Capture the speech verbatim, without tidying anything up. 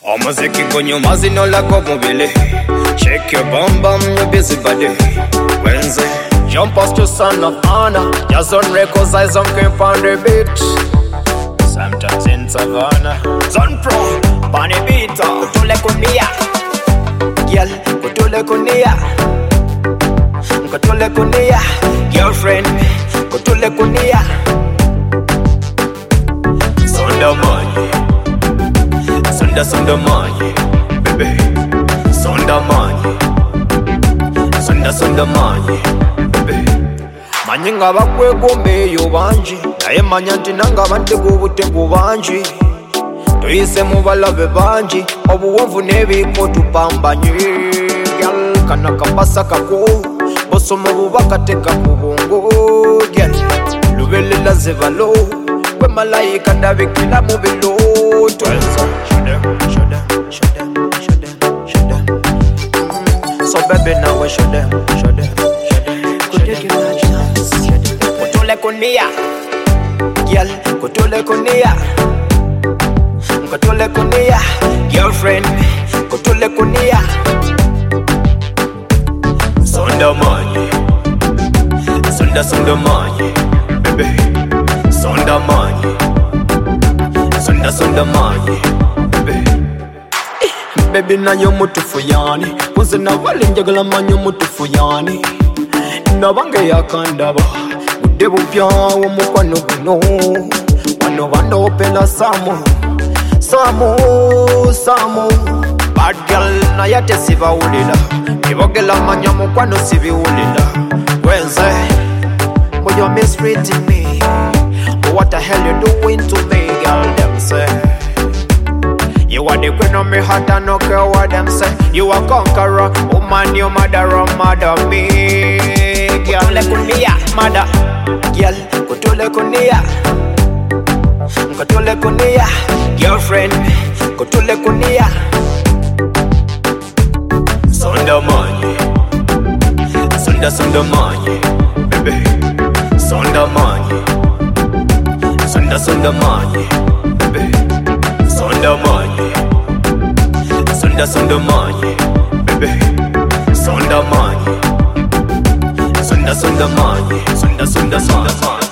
Omuziki gunyuma zino lako mubili. Shake your bum bum, your busy body. Wednesday, jump past your son of honor. Just on records, eyes on camp on the beach. Sometimes in Savannah. Zone Pro, Bunny Beat. Kutule kunia, girl, kutule kunia. Kutule kunia, girlfriend, kutule kunia. Sonda money, sonda sonda money, baby. Sonda money, sonda sonda money, baby. Manyi nga bakwegombeeyo bangi, naye manya nti nange abantegu obutegu bangi. Tuyise mu balabe bangi, obuwovu n'ebiiko tupambanye. Gyal kana kabasa kako, bosoma obubaka teka ku bongo. Gyal lubelela zebalo, gwe malayika ndabikira mu birooto. Show them, show them, show them, show them, show them. So baby now we show them, show them, show them, show them. Kutule kunia, girl, kutule kunia. Kutule kunia, girlfriend, kutule kunia. Sonda money, sonda sonda money, baby. Sonda money, sonda sonda money, baby. Baby na yo mutufu yani, muze na wale njagala manyo mutufu yani. Nabange yakandaba, bude bupya wo mukwano guno. Wano bando opela samo, samo, samo. Bad girl na yate siba ulila, ibogela manyo mukwano sibi ulila. Wednesday, but you're mistreating me. But what the hell you doing to me, girl? Them say you are the queen of me heart, I no care what them say. You are conqueror, woman, your mother, or mother me. Girl, kutule kunia, mother. Girl, kutule kunia, kutule kunia. Girlfriend, kutule kunia. Sonda money, sonda sonda money, baby. Sonda money, sonda sonda money, baby. Sonda money, sonda sonda money, baby. Sonda money, sonda sonda money, sonda sonda sonda money.